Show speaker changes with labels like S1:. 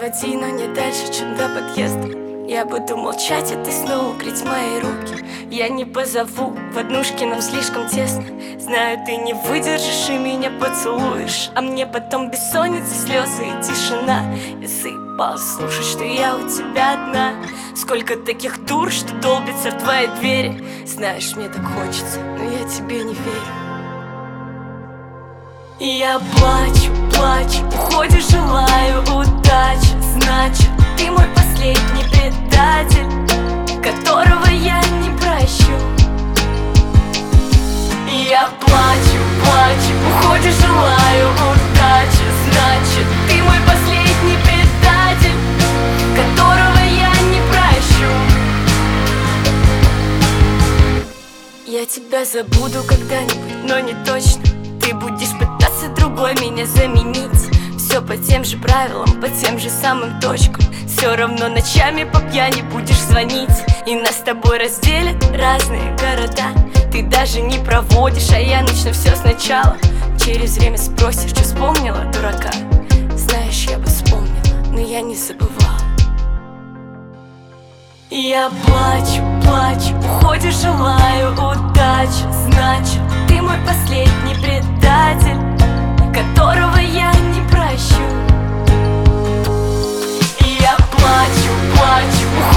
S1: проводи, но не дальше, чем до подъезда. Я буду молчать, а ты снова греть мои руки. Я не позову, в однушке нам слишком тесно. Знаю, ты не выдержишь и меня поцелуешь, а мне потом бессонница, слезы и тишина. Если послушать, что я у тебя одна. Сколько таких дур, что долбится в твоей двери. Знаешь, мне так хочется, но я тебе не верю. И я плачу, плачу, уходишь, желаю удачи. Значит, ты мой последний предатель, которого я не прощу. И я плачу, плачу, уходишь, желаю удачи. Значит, ты мой последний предатель, которого я не прощу. Я тебя забуду когда-нибудь, но не точно. Ты будешь пытаться другой меня заменить. Все по тем же правилам, по тем же самым точкам. Все равно ночами по пьяни будешь звонить. И нас с тобой разделят разные города. Ты даже не проводишь, а я начну все сначала. Через время спросишь, что вспомнила, дурака. Знаешь, я бы вспомнила, но я не забывала. И я плачу, плачу, уходишь, желаю удачи. Значит, ты мой последний предатель, которого я не прощу. И я плачу, плачу,